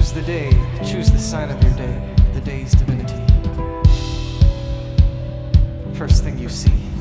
Choose the day, choose the sign of your day, the day's divinity. First thing you see.